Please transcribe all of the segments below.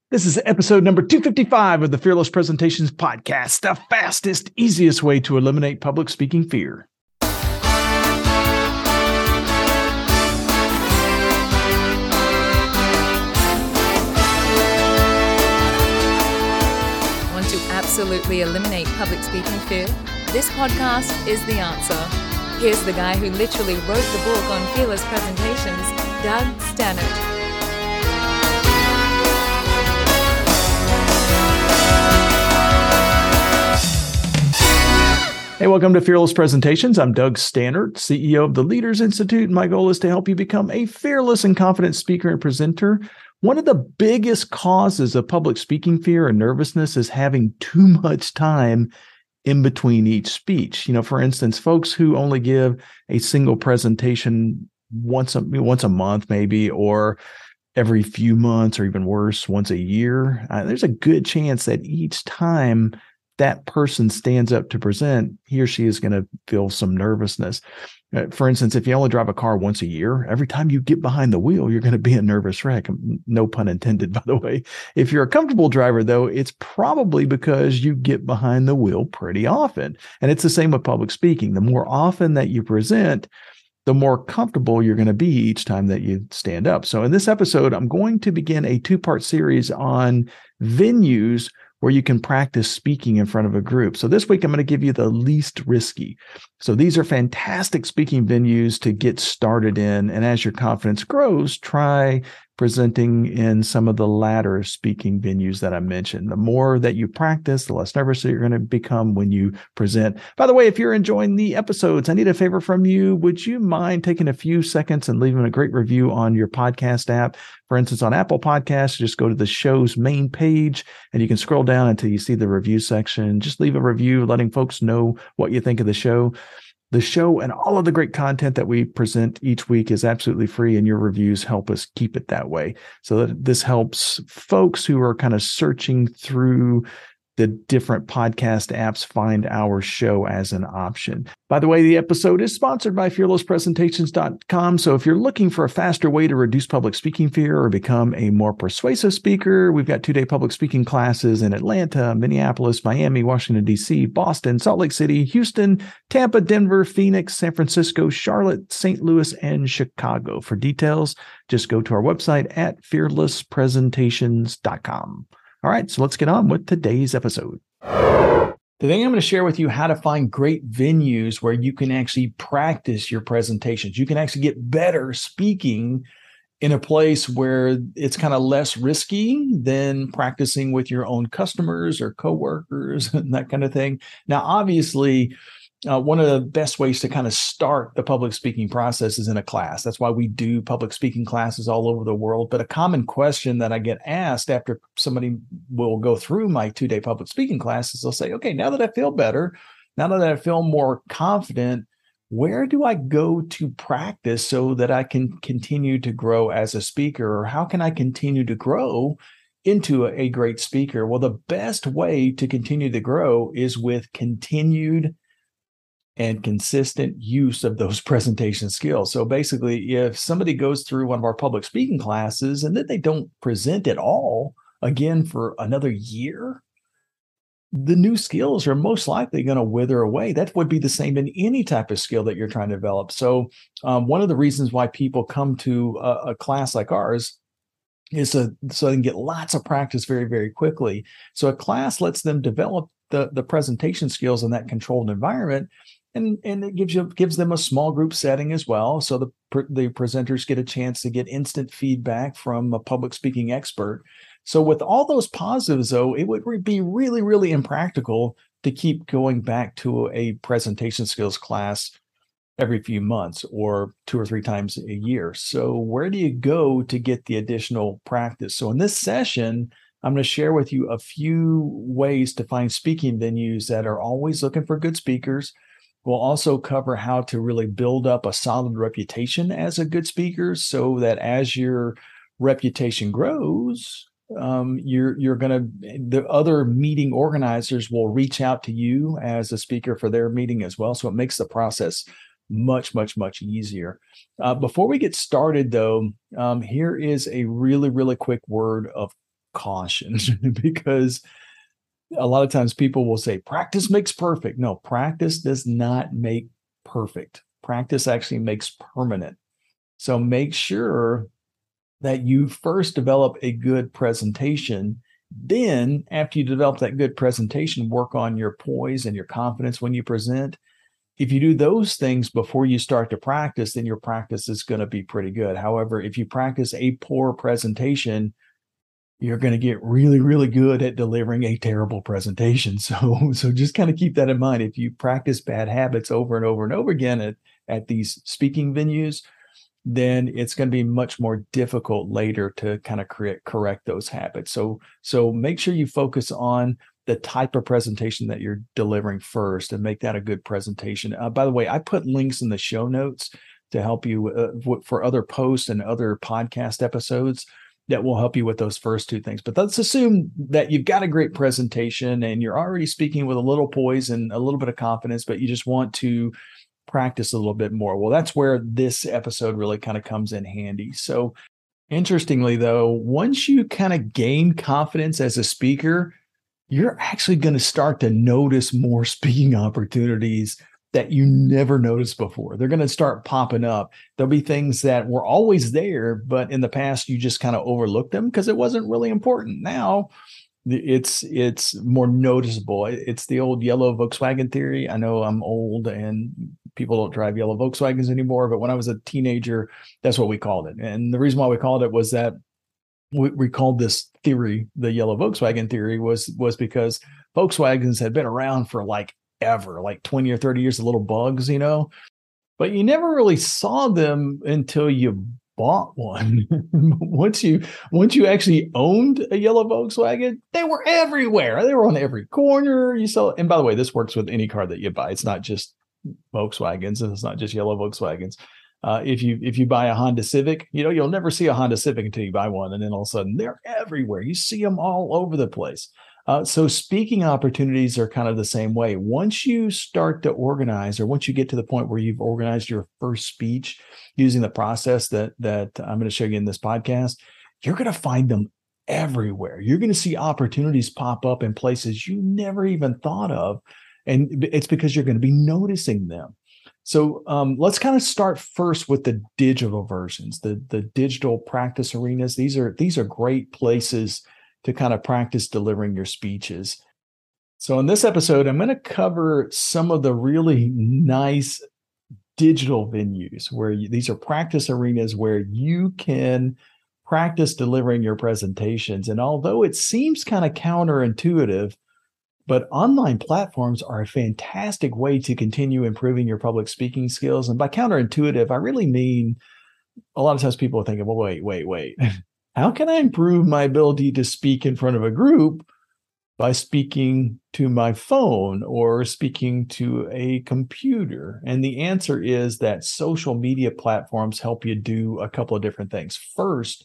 This is episode number 255 of the Fearless Presentations podcast, the fastest, easiest way to eliminate public speaking fear. Want to absolutely eliminate public speaking fear? This podcast is the answer. Here's the guy who literally wrote the book on Fearless Presentations, Doug Stannard. Hey, welcome to Fearless Presentations. I'm Doug Stannard, CEO of the Leaders Institute, and my goal is to help you become a fearless and confident speaker and presenter. One of the biggest causes of public speaking fear and nervousness is having too much time in between each speech. For instance, folks who only give a single presentation once a month, maybe, or every few months, or even worse, once a year, there's a good chance that each time that person stands up to present, he or she is going to feel some nervousness. For instance, if you only drive a car once a year, every time you get behind the wheel, you're going to be a nervous wreck. No pun intended, by the way. If you're a comfortable driver, though, it's probably because you get behind the wheel pretty often. And it's the same with public speaking. The more often that you present, the more comfortable you're going to be each time that you stand up. So in this episode, I'm going to begin a two-part series on venues where you can practice speaking in front of a group. So this week, I'm going to give you the least risky. So these are fantastic speaking venues to get started in. And as your confidence grows, try presenting in some of the latter speaking venues that I mentioned. The more that you practice, the less nervous you're going to become when you present. By the way, if you're enjoying the episodes, I need a favor from you. Would you mind taking a few seconds and leaving a great review on your podcast app? For instance, on Apple Podcasts, just go to the show's main page and you can scroll down until you see the review section. Just leave a review, letting folks know what you think of the show. The show and all of the great content that we present each week is absolutely free, and your reviews help us keep it that way. So that this helps folks who are kind of searching through the different podcast apps find our show as an option. By the way, the episode is sponsored by fearlesspresentations.com. So if you're looking for a faster way to reduce public speaking fear or become a more persuasive speaker, we've got 2-day public speaking classes in Atlanta, Minneapolis, Miami, Washington, D.C., Boston, Salt Lake City, Houston, Tampa, Denver, Phoenix, San Francisco, Charlotte, St. Louis, and Chicago. For details, just go to our website at fearlesspresentations.com. All right, so let's get on with today's episode. Today, I'm going to share with you how to find great venues where you can actually practice your presentations. You can actually get better speaking in a place where it's kind of less risky than practicing with your own customers or coworkers and that kind of thing. Now, obviously, one of the best ways to kind of start the public speaking process is in a class. That's why we do public speaking classes all over the world. But a common question that I get asked after somebody will go through my 2-day public speaking classes, they'll say, okay, now that I feel better, now that I feel more confident, where do I go to practice so that I can continue to grow as a speaker? Or how can I continue to grow into a great speaker? Well, the best way to continue to grow is with continued and consistent use of those presentation skills. So basically, if somebody goes through one of our public speaking classes and then they don't present at all again for another year, the new skills are most likely going to wither away. That would be the same in any type of skill that you're trying to develop. So one of the reasons why people come to a class like ours is so they can get lots of practice very, very quickly. So a class lets them develop the presentation skills in that controlled environment. And it gives them a small group setting as well. So the presenters get a chance to get instant feedback from a public speaking expert. So with all those positives, though, it would be really, really impractical to keep going back to a presentation skills class every few months or 2 or 3 times a year. So where do you go to get the additional practice? So in this session, I'm going to share with you a few ways to find speaking venues that are always looking for good speakers. We'll also cover how to really build up a solid reputation as a good speaker so that as your reputation grows, the other meeting organizers will reach out to you as a speaker for their meeting as well. So it makes the process much, much, much easier. Before we get started, though, here is a really, really quick word of caution because a lot of times people will say practice makes perfect. No, practice does not make perfect. Practice actually makes permanent. So make sure that you first develop a good presentation. Then, after you develop that good presentation, work on your poise and your confidence when you present. If you do those things before you start to practice, then your practice is going to be pretty good. However, if you practice a poor presentation, you're going to get really, really good at delivering a terrible presentation. So just kind of keep that in mind. If you practice bad habits over and over and over again at these speaking venues, then it's going to be much more difficult later to kind of correct those habits. So make sure you focus on the type of presentation that you're delivering first and make that a good presentation. By the way, I put links in the show notes to help you for other posts and other podcast episodes that will help you with those first two things. But let's assume that you've got a great presentation and you're already speaking with a little poise and a little bit of confidence, but you just want to practice a little bit more. Well, that's where this episode really kind of comes in handy. So interestingly, though, once you kind of gain confidence as a speaker, you're actually going to start to notice more speaking opportunities that you never noticed before. They're going to start popping up. There'll be things that were always there, but in the past, you just kind of overlooked them because it wasn't really important. Now, it's more noticeable. It's the old yellow Volkswagen theory. I know I'm old and people don't drive yellow Volkswagens anymore, but when I was a teenager, that's what we called it. And the reason why we called it was that we called this theory the yellow Volkswagen theory was because Volkswagens had been around for like 20 or 30 years, the little bugs, but you never really saw them until you bought one. once you actually owned a yellow Volkswagen, they were everywhere. They were on every corner you saw. And by the way, this works with any car that you buy. It's not just Volkswagens, and it's not just yellow Volkswagens. If you buy a Honda Civic, you'll never see a Honda Civic until you buy one, and then all of a sudden they're everywhere. You see them all over the place. So speaking opportunities are kind of the same way. Once you start to organize, or once you get to the point where you've organized your first speech using the process that I'm going to show you in this podcast, you're going to find them everywhere. You're going to see opportunities pop up in places you never even thought of. And it's because you're going to be noticing them. So let's kind of start first with the digital versions, the digital practice arenas. These are great places to kind of practice delivering your speeches. So in this episode, I'm going to cover some of the really nice digital venues where these are practice arenas where you can practice delivering your presentations. And although it seems kind of counterintuitive, but online platforms are a fantastic way to continue improving your public speaking skills. And by counterintuitive, I really mean a lot of times people are thinking, well, wait. How can I improve my ability to speak in front of a group by speaking to my phone or speaking to a computer? And the answer is that social media platforms help you do a couple of different things. First,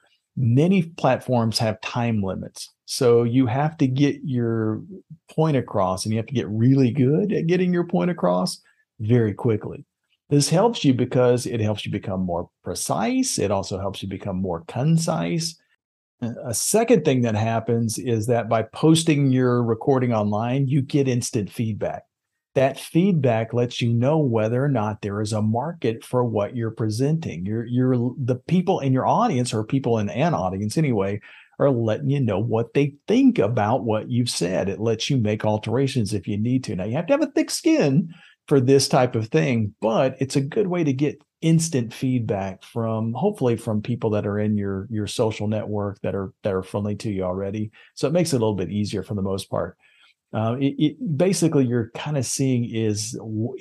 many platforms have time limits. So you have to get your point across, and you have to get really good at getting your point across very quickly. This helps you because it helps you become more precise. It also helps you become more concise. A second thing that happens is that by posting your recording online, you get instant feedback. That feedback lets you know whether or not there is a market for what you're presenting. The people in your audience, or people in an audience anyway, are letting you know what they think about what you've said. It lets you make alterations if you need to. Now, you have to have a thick skin for this type of thing, but it's a good way to get instant feedback hopefully from people that are in your social network that are friendly to you already. So it makes it a little bit easier for the most part. Basically, you're kind of seeing is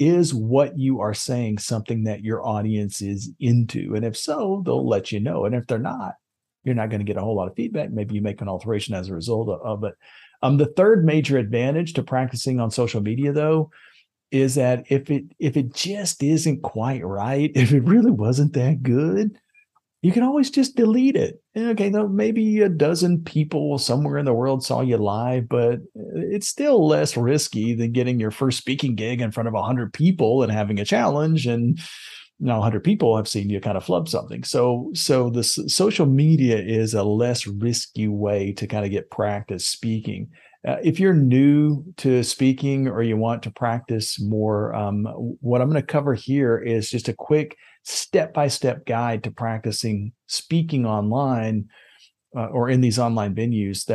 what you are saying something that your audience is into, and if so, they'll let you know. And if they're not, you're not going to get a whole lot of feedback. Maybe you make an alteration as a result of it. The third major advantage to practicing on social media, though, is that if it just isn't quite right, if it really wasn't that good, you can always just delete it. Okay, though maybe a dozen people somewhere in the world saw you live, but it's still less risky than getting your first speaking gig in front of 100 people and having a challenge and now 100 people have seen you kind of flub something. So the social media is a less risky way to kind of get practice speaking. If you're new to speaking or you want to practice more, what I'm going to cover here is just a quick step-by-step guide to practicing speaking online or in these online venues.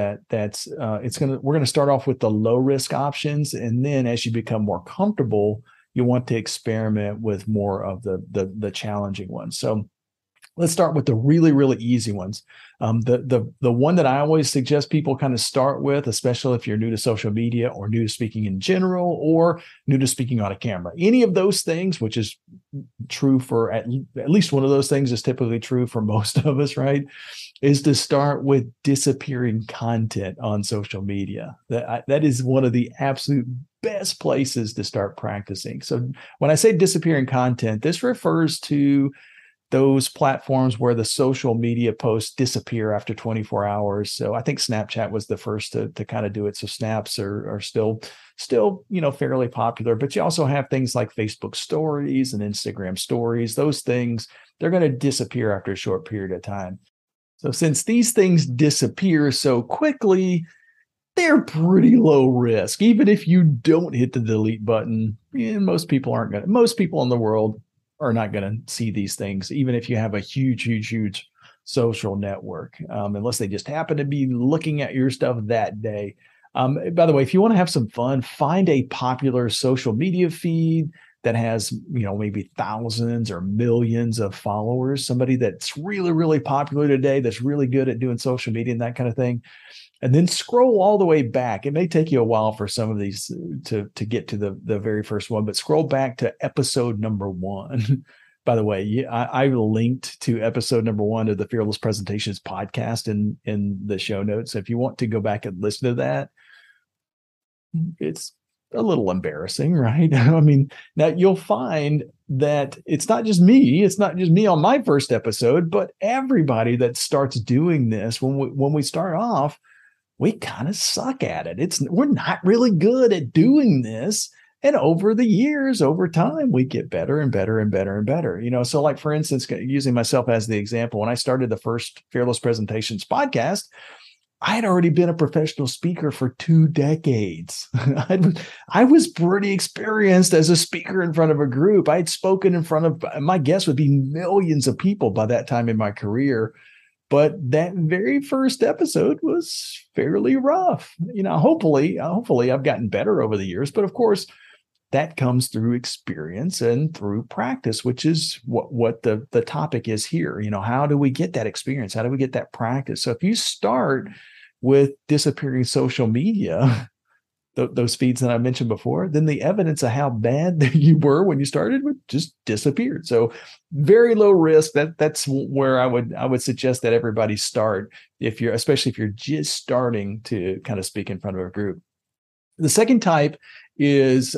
We're going to start off with the low risk options, and then as you become more comfortable, you want to experiment with more of the challenging ones. So let's start with the really, really easy ones. The one that I always suggest people kind of start with, especially if you're new to social media or new to speaking in general or new to speaking on a camera. Any of those things, which is true for at least one of those things is typically true for most of us, right? Is to start with disappearing content on social media. That is one of the absolute best places to start practicing. So when I say disappearing content, this refers to those platforms where the social media posts disappear after 24 hours. So I think Snapchat was the first to kind of do it. So snaps are still, fairly popular, but you also have things like Facebook stories and Instagram stories. Those things, they're going to disappear after a short period of time. So since these things disappear so quickly, they're pretty low risk. Even if you don't hit the delete button, most people in the world are not going to see these things, even if you have a huge social network, unless they just happen to be looking at your stuff that day. By the way, if you want to have some fun, find a popular social media feed that has, maybe thousands or millions of followers, somebody that's really, really popular today, that's really good at doing social media and that kind of thing. And then scroll all the way back. It may take you a while for some of these to get to the very first one, but scroll back to episode number 1. By the way, I linked to episode number 1 of the Fearless Presentations podcast in the show notes. So if you want to go back and listen to that, it's a little embarrassing, right? I mean, now you'll find that it's not just me on my first episode, but everybody that starts doing this, when we start off, we kind of suck at it. We're not really good at doing this. And over the years, over time, we get better and better and better and better. So like, for instance, using myself as the example, when I started the first Fearless Presentations podcast, I had already been a professional speaker for 2 decades. I was pretty experienced as a speaker in front of a group. I had spoken in front of, my guess would be millions of people by that time in my career. But that very first episode was fairly rough. Hopefully I've gotten better over the years. But of course, that comes through experience and through practice, which is what the topic is here. How do we get that experience? How do we get that practice? So if you start with disappearing social media, those feeds that I mentioned before, then the evidence of how bad you were when you started just disappeared. So very low risk. That's where I would suggest that everybody start, especially if you're just starting to kind of speak in front of a group. The second type is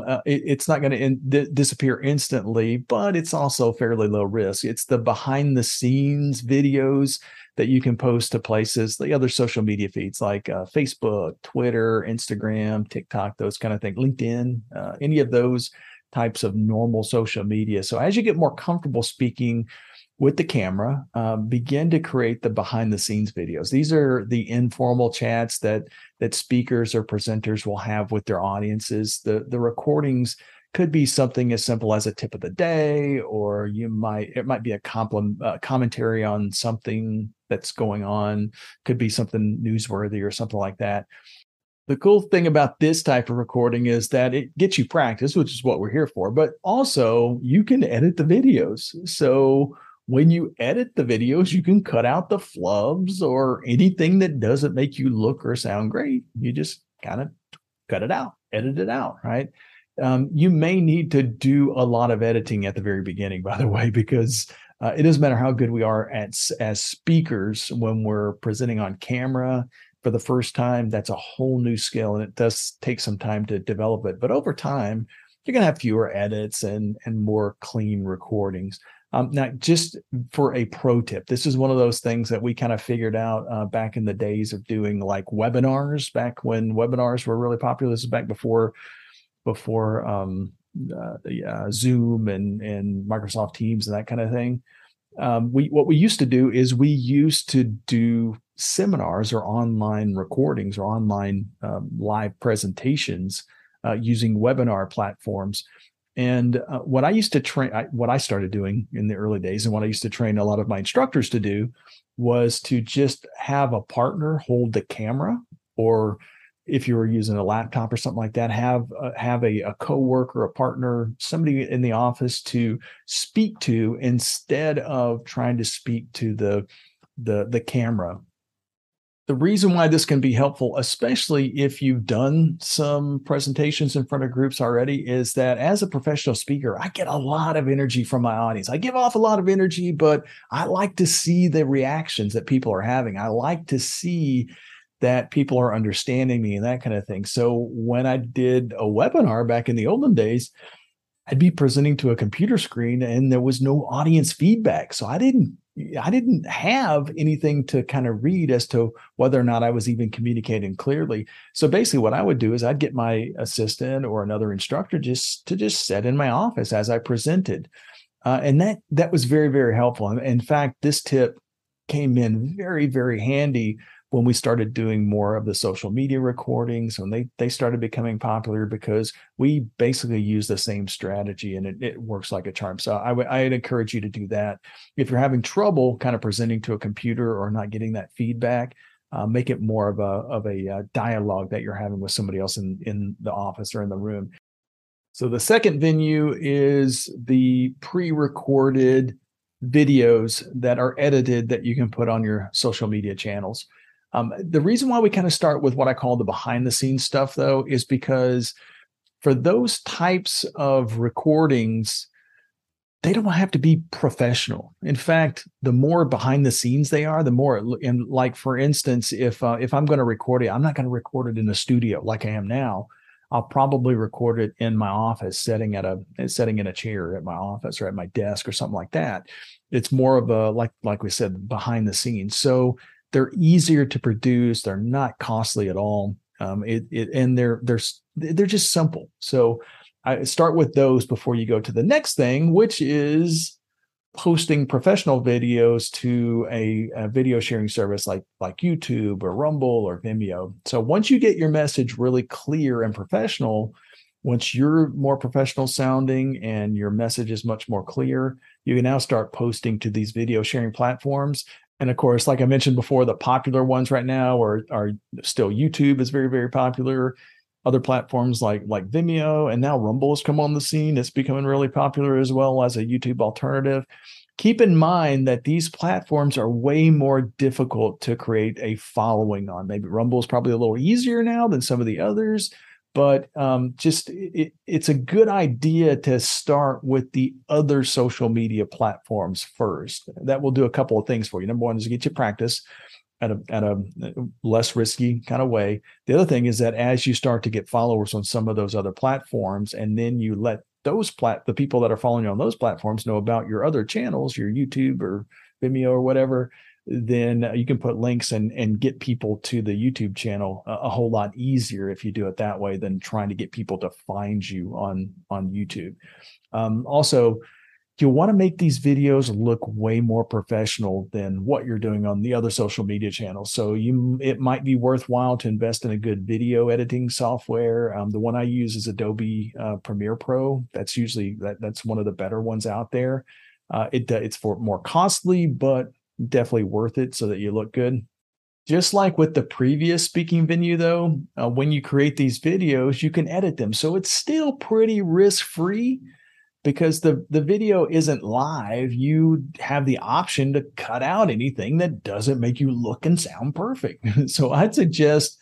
it's not going to disappear instantly, but it's also fairly low risk. It's the behind the scenes videos that you can post to places, the other social media feeds like Facebook, Twitter, Instagram, TikTok, those kind of things, LinkedIn, any of those types of normal social media. So as you get more comfortable speaking with the camera, begin to create the behind the scenes videos. These are the informal chats that speakers or presenters will have with their audiences. The recordings could be something as simple as a tip of the day, or it might be a commentary on something that's going on. Could be something newsworthy or something like that. The cool thing about this type of recording is that it gets you practice, which is what we're here for, but also you can edit the videos. So when you edit the videos, you can cut out the flubs or anything that doesn't make you look or sound great. You just kind of cut it out, edit it out, right? You may need to do a lot of editing at the very beginning, by the way, because it doesn't matter how good we are as speakers when we're presenting on camera for the first time. That's a whole new skill, and it does take some time to develop it. But over time, you're going to have fewer edits and more clean recordings. Now, just for a pro tip, this is one of those things that we kind of figured out back in the days of doing like webinars, back when webinars were really popular. This is back before Zoom and Microsoft Teams and that kind of thing. What we used to do is we used to do seminars or online recordings or online live presentations using webinar platforms. And what I used to train, what I started doing in the early days, and what I used to train a lot of my instructors to do, was to just have a partner hold the camera, or if you were using a laptop or something like that, have a coworker, a partner, somebody in the office to speak to instead of trying to speak to the camera. The reason why this can be helpful, especially if you've done some presentations in front of groups already, is that as a professional speaker, I get a lot of energy from my audience. I give off a lot of energy, but I like to see the reactions that people are having. I like to see that people are understanding me and that kind of thing. So when I did a webinar back in the olden days, I'd be presenting to a computer screen and there was no audience feedback. So I didn't have anything to kind of read as to whether or not I was even communicating clearly. So basically what I would do is I'd get my assistant or another instructor just to sit in my office as I presented. And that was very, very helpful. In fact, this tip came in very, very handy when we started doing more of the social media recordings, when they started becoming popular, because we basically use the same strategy and it works like a charm. So I'd encourage you to do that. If you're having trouble kind of presenting to a computer or not getting that feedback, make it more of a dialogue that you're having with somebody else in the office or in the room. So the second venue is the pre-recorded videos that are edited that you can put on your social media channels. The reason why we kind of start with what I call the behind the scenes stuff, though, is because for those types of recordings, they don't have to be professional. In fact, the more behind the scenes they are, the more, and like, for instance, if I'm going to record it, I'm not going to record it in a studio like I am now. I'll probably record it in my office, sitting in a chair at my office or at my desk or something like that. It's more of a, like we said, behind the scenes. So they're easier to produce. They're not costly at all. And they're just simple. So I start with those before you go to the next thing, which is posting professional videos to a video sharing service like YouTube or Rumble or Vimeo. So once you get your message really clear and professional, once you're more professional sounding and your message is much more clear, you can now start posting to these video sharing platforms. And of course, like I mentioned before, the popular ones right now are still YouTube is very, very popular. Other platforms like Vimeo, and now Rumble has come on the scene. It's becoming really popular as well as a YouTube alternative. Keep in mind that these platforms are way more difficult to create a following on. Maybe Rumble is probably a little easier now than some of the others, but it's a good idea to start with the other social media platforms first. That will do a couple of things for you. Number one is to get you practice at a less risky kind of way. The other thing is that as you start to get followers on some of those other platforms, and then you let the people that are following you on those platforms know about your other channels, your YouTube or Vimeo or whatever, then you can put links and get people to the YouTube channel a whole lot easier if you do it that way than trying to get people to find you on YouTube. Also, you'll want to make these videos look way more professional than what you're doing on the other social media channels. So it might be worthwhile to invest in a good video editing software. The one I use is Adobe Premiere Pro. That's usually that's one of the better ones out there. It's for more costly, but definitely worth it so that you look good. Just like with the previous speaking venue, though, when you create these videos, you can edit them. So it's still pretty risk-free because the video isn't live. You have the option to cut out anything that doesn't make you look and sound perfect. So I'd suggest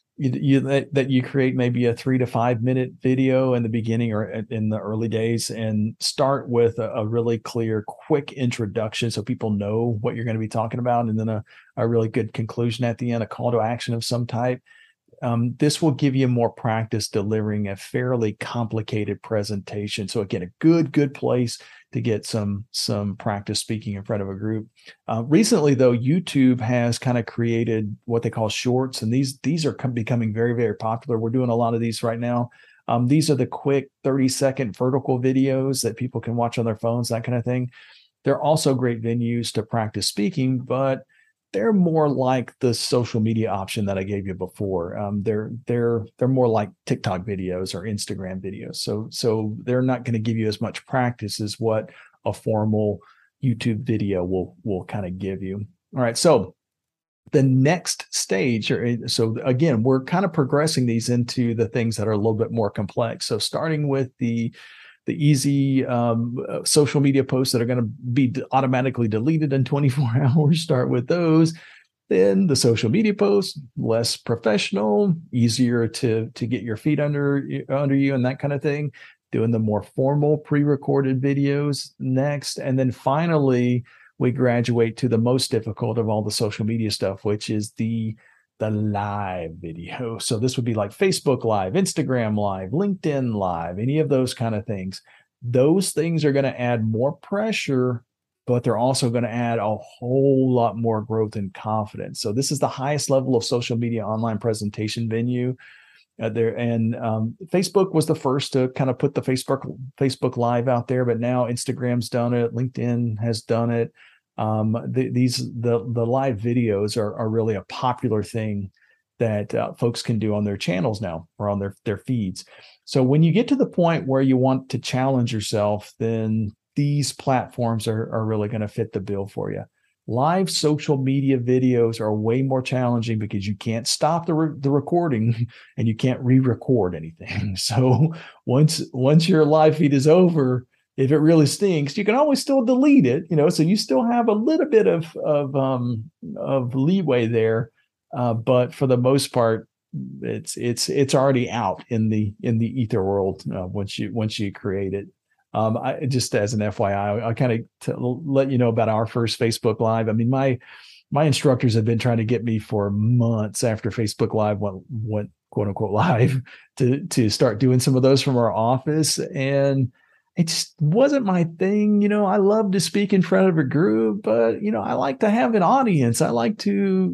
that you create maybe a 3 to 5 minute video in the beginning or in the early days, and start with a really clear, quick introduction so people know what you're going to be talking about, and then a really good conclusion at the end, a call to action of some type. This will give you more practice delivering a fairly complicated presentation. So again, a good place to get some practice speaking in front of a group. Recently, though, YouTube has kind of created what they call shorts, and these are becoming very, very popular. We're doing a lot of these right now. These are the quick 30-second vertical videos that people can watch on their phones, that kind of thing. They're also great venues to practice speaking, but they're more like the social media option that I gave you before. They're more like TikTok videos or Instagram videos. So they're not going to give you as much practice as what a formal YouTube video will kind of give you. All right. So the next stage, so again, we're kind of progressing these into the things that are a little bit more complex. So starting with the easy social media posts that are going to be automatically deleted in 24 hours, start with those. Then the social media posts, less professional, easier to get your feet under you and that kind of thing. Doing the more formal pre-recorded videos next. And then finally, we graduate to the most difficult of all the social media stuff, which is the live video. So this would be like Facebook Live, Instagram Live, LinkedIn Live, any of those kind of things. Those things are going to add more pressure, but they're also going to add a whole lot more growth and confidence. So this is the highest level of social media online presentation venue. Facebook was the first to kind of put the Facebook Live out there, but now Instagram's done it, LinkedIn has done it. The live videos are really a popular thing that folks can do on their channels now or on their feeds. So when you get to the point where you want to challenge yourself, then these platforms are really going to fit the bill for you. Live social media videos are way more challenging because you can't stop the recording and you can't re-record anything. So once your live feed is over, if it really stinks, you can always still delete it. So you still have a little bit of leeway there, but for the most part, it's already out in the ether world once you create it. I just as an FYI, I kind of let you know about our first Facebook Live. I mean, my instructors have been trying to get me for months after Facebook Live went quote unquote live to start doing some of those from our office, and it just wasn't my thing. I love to speak in front of a group, but I like to have an audience. I like to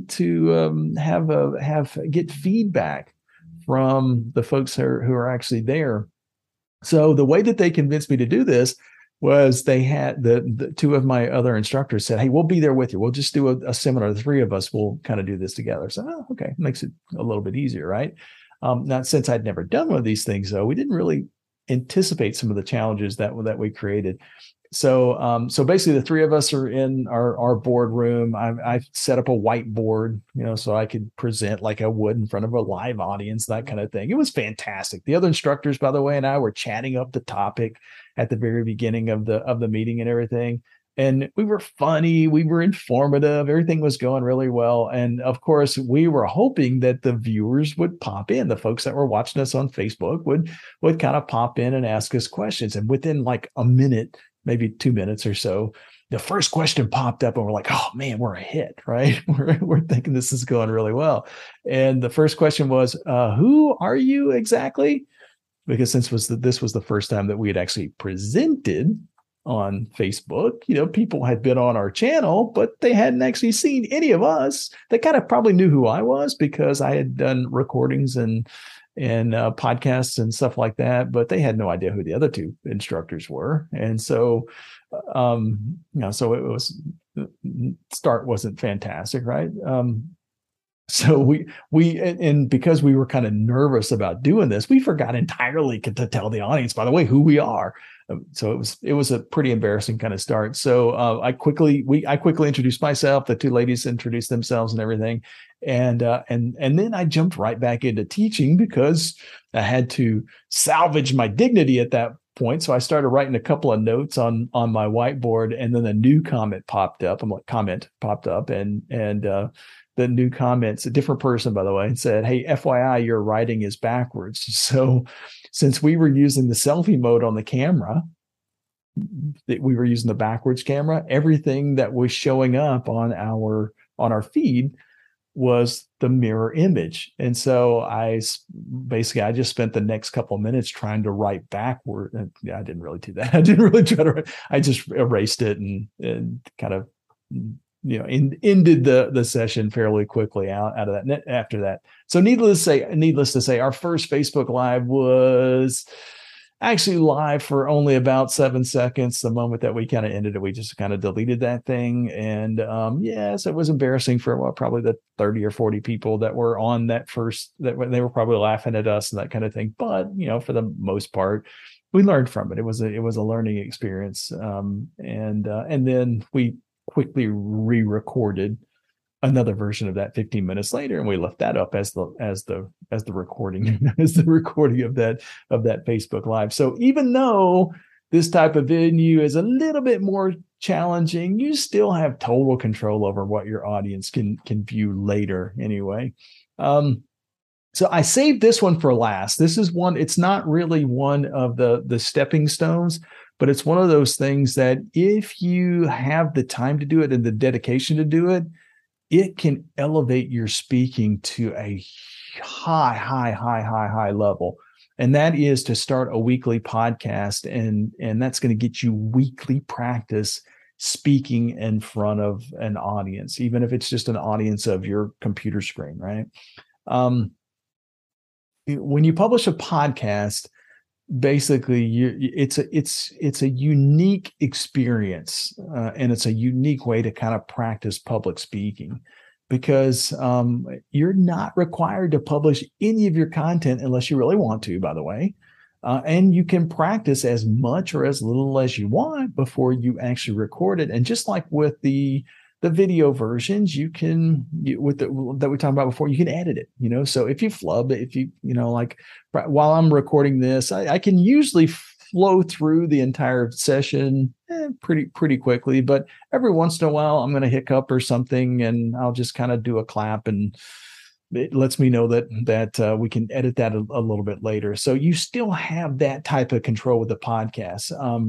get feedback from the folks who are actually there. So the way that they convinced me to do this was they had the two of my other instructors said, "Hey, we'll be there with you. We'll just do a seminar. The three of us will kind of do this together." So, okay, makes it a little bit easier, right? Now, since I'd never done one of these things, though, we didn't really anticipate some of the challenges that we created. So basically the three of us are in our boardroom. I've set up a whiteboard, so I could present like I would in front of a live audience, that kind of thing. It was fantastic. The other instructors, by the way, and I were chatting up the topic at the very beginning of the meeting and everything. And we were funny, we were informative, everything was going really well. And of course, we were hoping that the viewers would pop in. The folks that were watching us on Facebook would kind of pop in and ask us questions. And within like a minute, maybe 2 minutes or so, the first question popped up and we're like, oh man, we're a hit, right? We're thinking this is going really well. And the first question was, who are you exactly? Because this was the first time that we had actually presented on Facebook. People had been on our channel, but they hadn't actually seen any of us. They kind of probably knew who I was because I had done recordings and podcasts and stuff like that, but they had no idea who the other two instructors were. And so, so it was, start wasn't fantastic, right? So we because we were kind of nervous about doing this, we forgot entirely to tell the audience, by the way, who we are. So it was a pretty embarrassing kind of start. So I quickly introduced myself. The two ladies introduced themselves and everything, and then I jumped right back into teaching because I had to salvage my dignity at that point. So I started writing a couple of notes on my whiteboard, and then a new comment popped up. And the new comments, a different person, by the way, and said, "Hey, FYI, your writing is backwards." So since we were using the selfie mode on the camera, we were using the backwards camera, everything that was showing up on our feed was the mirror image. And so I just spent the next couple of minutes trying to write backward. And I didn't really do that. I didn't really try to write. I just erased it and kind of ended the session fairly quickly out of that after that. So needless to say, our first Facebook Live was actually live for only about 7 seconds. The moment that we kind of ended it, we just kind of deleted that thing. And yes, it was embarrassing for probably the 30 or 40 people that were on that first, that they were probably laughing at us and that kind of thing. But, for the most part, we learned from it. It was a learning experience. And then we quickly re-recorded another version of that 15 minutes later, and we left that up as the recording as the recording of that Facebook Live. So even though this type of venue is a little bit more challenging, you still have total control over what your audience can view later anyway. So I saved this one for last. This is one, it's not really one of the stepping stones, but it's one of those things that if you have the time to do it and the dedication to do it, it can elevate your speaking to a high level. And that is to start a weekly podcast. And that's going to get you weekly practice speaking in front of an audience, even if it's just an audience of your computer screen, right? When you publish a podcast, basically it's a unique experience, and it's a unique way to kind of practice public speaking, because you're not required to publish any of your content unless you really want to, by the way, and you can practice as much or as little as you want before you actually record it. And just like with the video versions, you can, that we talked about before, you can edit it, so if you flub, if you, like while I'm recording this, I can usually flow through the entire session pretty quickly, but every once in a while I'm going to hiccup or something, and I'll just kind of do a clap, and it lets me know that we can edit that a little bit later. So you still have that type of control with the podcast.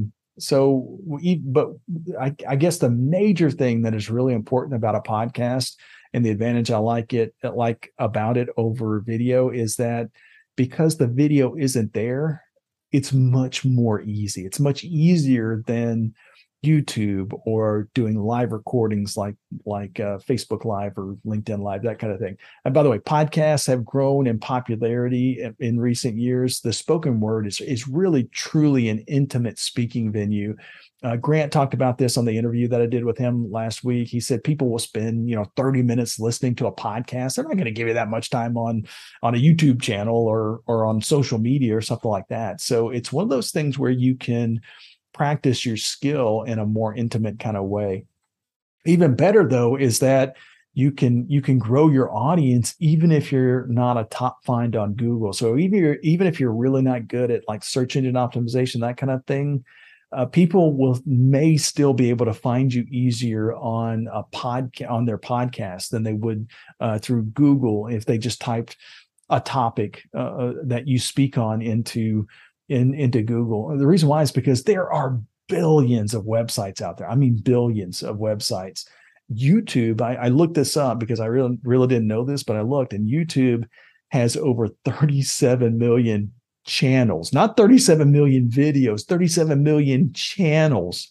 But I guess the major thing that is really important about a podcast, and the advantage I like about it over video, is that because the video isn't there, it's much more easy. It's much easier than YouTube or doing live recordings like Facebook Live or LinkedIn Live, that kind of thing. And by the way, podcasts have grown in popularity in recent years. The spoken word is really truly an intimate speaking venue. Grant talked about this on the interview that I did with him last week. He said people will spend 30 minutes listening to a podcast. They're not going to give you that much time on a YouTube channel or on social media or something like that. So it's one of those things where you can practice your skill in a more intimate kind of way. Even better, though, is that you can grow your audience even if you're not a top find on Google. So even if you're really not good at like search engine optimization, that kind of thing, people may still be able to find you easier on their podcast than they would through Google if they just typed a topic that you speak on into Google. The reason why is because there are billions of websites out there. I mean, billions of websites. YouTube, I looked this up because I really didn't know this, but I looked, and YouTube has over 37 million channels, not 37 million videos, 37 million channels.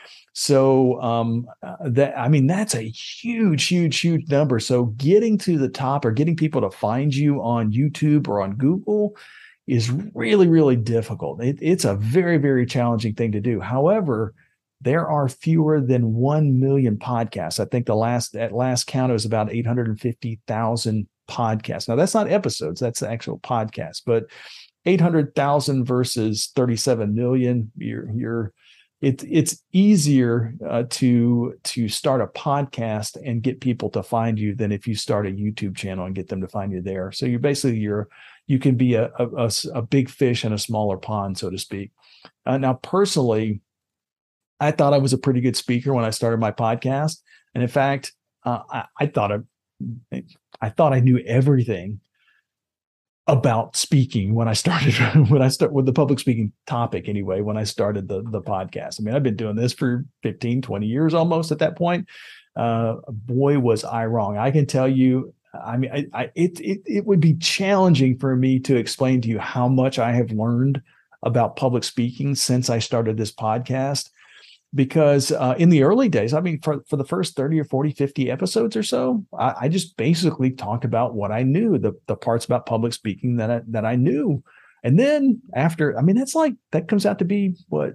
So that's a huge number. So getting to the top, or getting people to find you on YouTube or on Google, is really, really difficult. It's a very, very challenging thing to do. However, there are fewer than 1 million podcasts. I think at last count, it was about 850,000 podcasts. Now, that's not episodes, that's the actual podcast, but 800,000 versus 37 million, it's easier to start a podcast and get people to find you than if you start a YouTube channel and get them to find you there. So you can be a big fish in a smaller pond, so to speak. Now, personally, I thought I was a pretty good speaker when I started my podcast, and in fact, I thought I knew everything about speaking when I started with the public speaking topic anyway, when I started the podcast. I mean, I've been doing this for 15, 20 years almost at that point. Boy, was I wrong. I can tell you, I mean, it would be challenging for me to explain to you how much I have learned about public speaking since I started this podcast. because in the early days, I mean, for the first 30 or 40, 50 episodes or so, I just basically talked about what I knew, the parts about public speaking that I knew. And then after, I mean, that comes out to be what,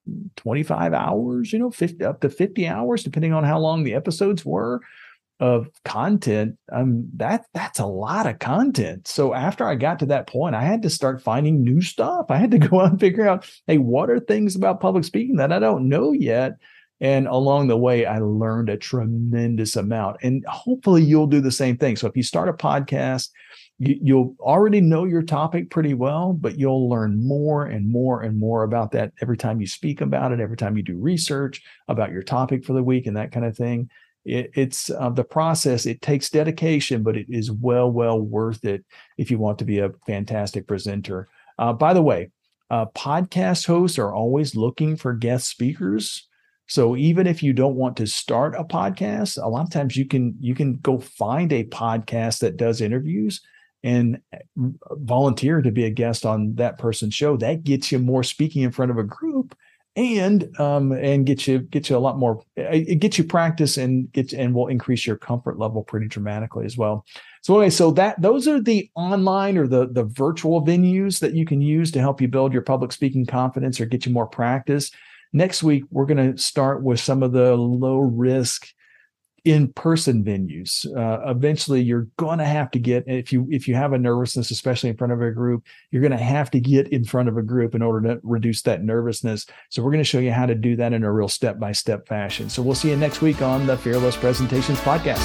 25 hours, 50 up to 50 hours, depending on how long the episodes were of content. That's a lot of content. So after I got to that point, I had to start finding new stuff. I had to go out and figure out, hey, what are things about public speaking that I don't know yet? And along the way, I learned a tremendous amount. And hopefully you'll do the same thing. So if you start a podcast, you'll already know your topic pretty well, but you'll learn more and more and more about that every time you speak about it, every time you do research about your topic for the week and that kind of thing. It's the process. It takes dedication, but it is well worth it if you want to be a fantastic presenter. By the way, podcast hosts are always looking for guest speakers. So even if you don't want to start a podcast, a lot of times you can go find a podcast that does interviews and volunteer to be a guest on that person's show. That gets you more speaking in front of a group, and get you a lot more. It gets you practice and will increase your comfort level pretty dramatically as well. So anyway, so those are the online or the virtual venues that you can use to help you build your public speaking confidence or get you more practice. Next week, we're going to start with some of the low risk in-person venues. Eventually, you're going to have to get, if you have a nervousness, especially in front of a group, you're going to have to get in front of a group in order to reduce that nervousness. So we're going to show you how to do that in a real step-by-step fashion. So we'll see you next week on the Fearless Presentations podcast.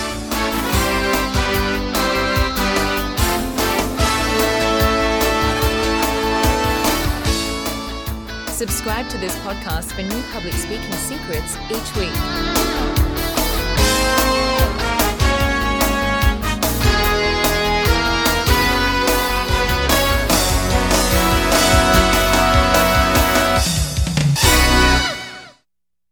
Subscribe to this podcast for new public speaking secrets each week.